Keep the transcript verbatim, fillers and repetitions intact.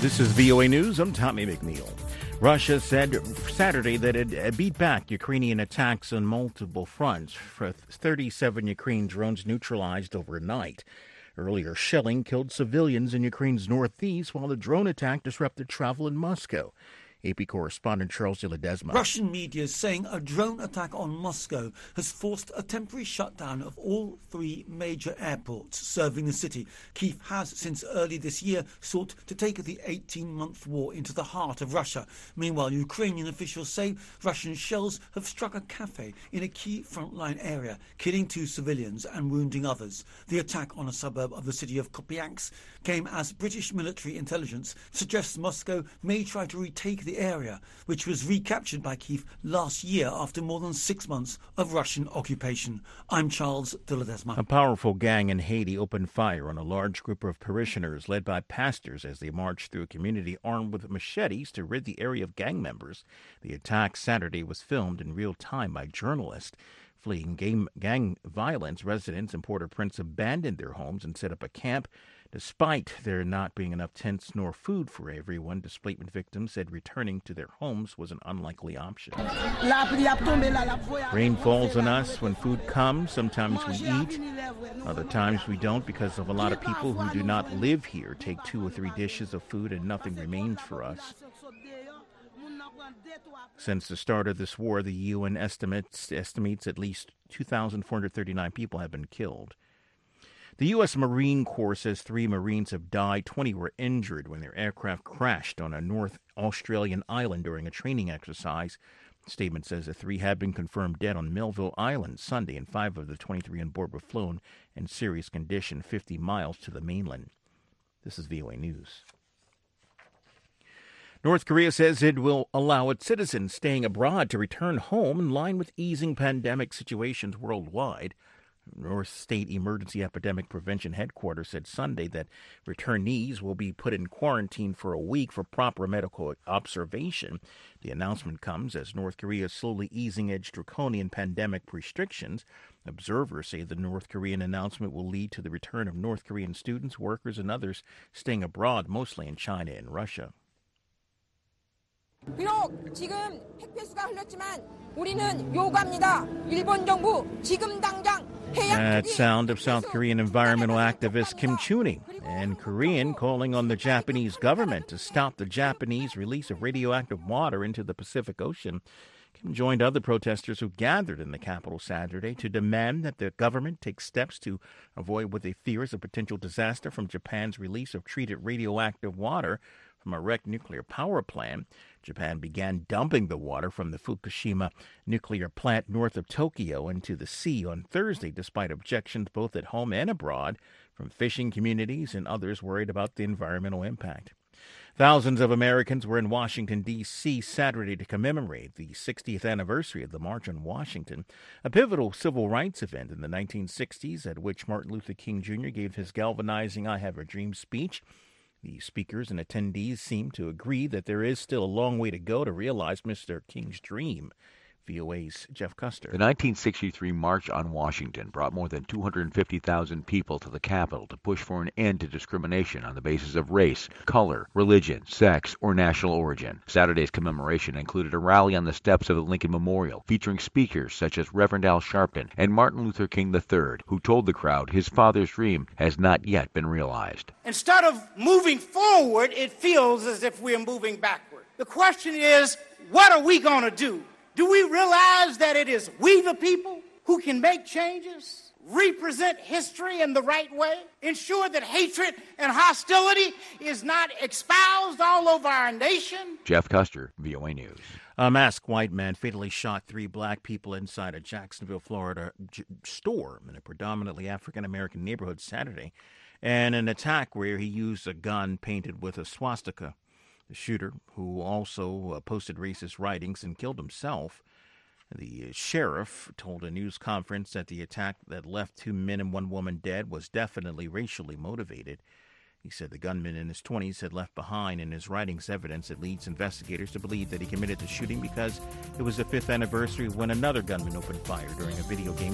This is V O A News. I'm Tommy McNeil. Russia said Saturday that it beat back Ukrainian attacks on multiple fronts, for thirty-seven Ukraine drones neutralized overnight. Earlier shelling killed civilians in Ukraine's northeast, while the drone attack disrupted travel in Moscow. A P correspondent Charles de Ledesma. Russian media is saying a drone attack on Moscow has forced a temporary shutdown of all three major airports serving the city. Kyiv has, since early this year, sought to take the eighteen-month war into the heart of Russia. Meanwhile, Ukrainian officials say Russian shells have struck a cafe in a key frontline area, killing two civilians and wounding others. The attack on a suburb of the city of Kupiansk came as British military intelligence suggests Moscow may try to retake the area, which was recaptured by Kyiv last year after more than six months of Russian occupation. I'm Charles de Ledesma. A powerful gang in Haiti opened fire on a large group of parishioners led by pastors as they marched through a community armed with machetes to rid the area of gang members. The attack Saturday was filmed in real time by journalists. Fleeing gang, gang violence, residents in Port-au-Prince abandoned their homes and set up a camp. Despite there not being enough tents nor food for everyone, displacement victims said returning to their homes was an unlikely option. Rain falls on us when food comes. Sometimes we eat, other times we don't, because of a lot of people who do not live here take two or three dishes of food and nothing remains for us. Since the start of this war, the U N estimates estimates at least two thousand four hundred thirty-nine people have been killed. The U S Marine Corps says three Marines have died, twenty were injured when their aircraft crashed on a North Australian island during a training exercise. The statement says the three had been confirmed dead on Melville Island Sunday, and five of the twenty-three on board were flown in serious condition fifty miles to the mainland. This is V O A News. North Korea says it will allow its citizens staying abroad to return home in line with easing pandemic situations worldwide. North State Emergency Epidemic Prevention Headquarters said Sunday that returnees will be put in quarantine for a week for proper medical observation. The announcement comes as North Korea is slowly easing its draconian pandemic restrictions. Observers say the North Korean announcement will lead to the return of North Korean students, workers, and others staying abroad, mostly in China and Russia. 비록 지금 핵폐수가 흘렀지만 우리는 요구합니다. 일본 정부 지금 당장 That sound of South Korean environmental activist Kim Chuni, and Korean calling on the Japanese government to stop the Japanese release of radioactive water into the Pacific Ocean. Kim joined other protesters who gathered in the capital Saturday to demand that the government take steps to avoid what they fear is a potential disaster from Japan's release of treated radioactive water from a wrecked nuclear power plant. Japan began dumping the water from the Fukushima nuclear plant north of Tokyo into the sea on Thursday, despite objections both at home and abroad from fishing communities and others worried about the environmental impact. Thousands of Americans were in Washington, D C Saturday to commemorate the sixtieth anniversary of the March on Washington, a pivotal civil rights event in the nineteen sixties at which Martin Luther King Junior gave his galvanizing I Have a Dream speech. The speakers and attendees seem to agree that there is still a long way to go to realize Mister King's dream. V O A's Jeff Custer. The nineteen sixty-three March on Washington brought more than two hundred fifty thousand people to the Capitol to push for an end to discrimination on the basis of race, color, religion, sex, or national origin. Saturday's commemoration included a rally on the steps of the Lincoln Memorial, featuring speakers such as Reverend Al Sharpton and Martin Luther King the third, who told the crowd his father's dream has not yet been realized. Instead of moving forward, it feels as if we're moving backward. The question is, what are we going to do? Do we realize that it is we, the people, who can make changes, represent history in the right way, ensure that hatred and hostility is not espoused all over our nation? Jeff Custer, V O A News. A masked white man fatally shot three black people inside a Jacksonville, Florida j- store in a predominantly African-American neighborhood Saturday, and an attack where he used a gun painted with a swastika. The shooter, who also uh, posted racist writings and killed himself, the sheriff told a news conference that the attack that left two men and one woman dead was definitely racially motivated. He said the gunman in his twenties had left behind in his writings evidence that leads investigators to believe that he committed the shooting because it was the fifth anniversary when another gunman opened fire during a video game